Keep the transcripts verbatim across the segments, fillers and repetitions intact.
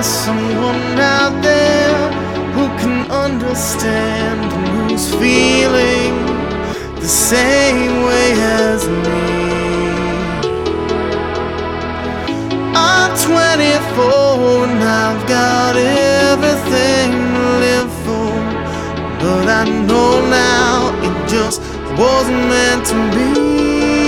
someone out there who can understand and who's feeling the same way as me. I'm twenty-four and I've got everything to live for, but I know now it just wasn't meant to be.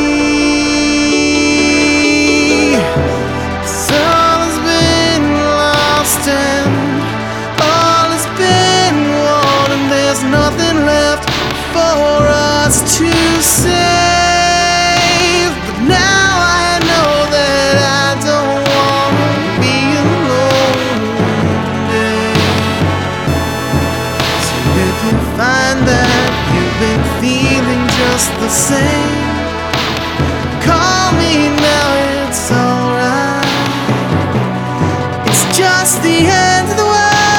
Nothing left for us to save, but now I know that I don't want to be alone today. So if you find that you've been feeling just the same, call me now, it's alright. It's just the end of the world.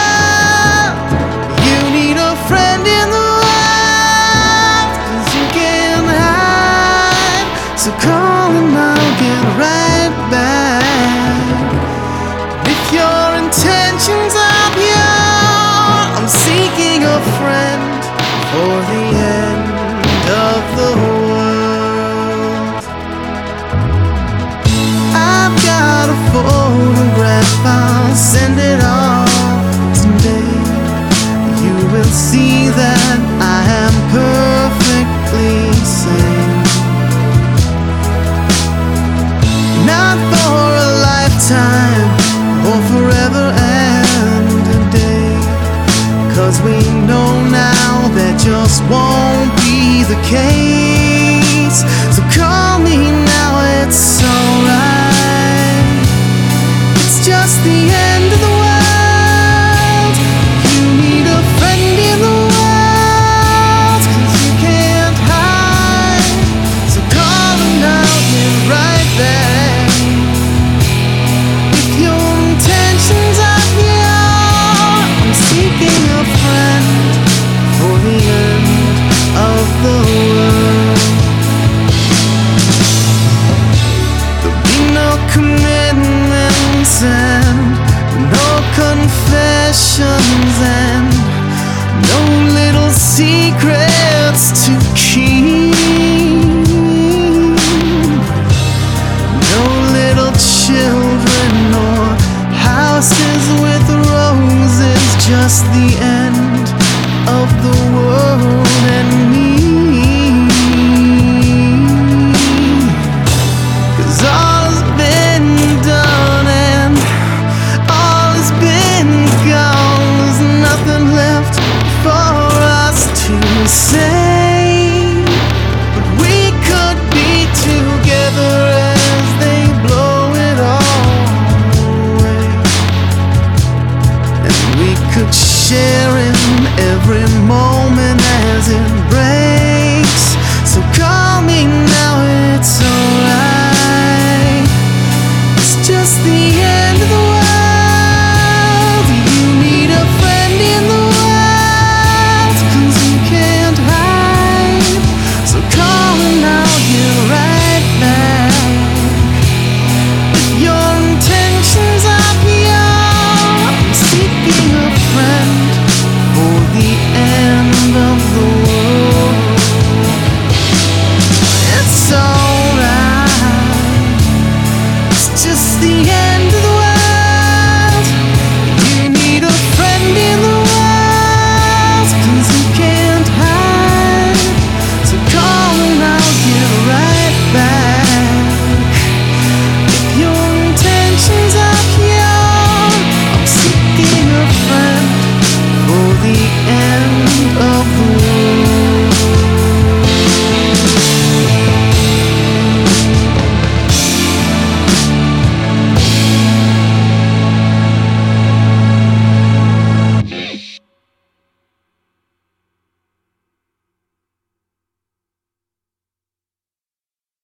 So call and I'll get right back. If your intentions are pure, I'm seeking a friend for the end of the world. I've got a photograph, I'll send it off today. You will see that I am perfectly sane. Not for a lifetime or forever and a day, 'cause we know now that just won't be the case. So call me now, it's alright. It's just the end of the world. You need a friend in the world, 'cause you can't hide. So call and I'll get right back. And no confessions and no little secrets to keep, no little children or houses with roses, just the end of the world and me. 'Cause all's been done and all has been gone. There's nothing left for us to say, but we could be together as they blow it all away, and we could share in every moment as it breaks. So call me now, it's alright. It's just the end of the world. You need a friend in the world, 'cause you can't hide. So call and I'll get right back. If your intentions are pure, I'm seeking a friend for the end of the world. It's alright. It's just the end.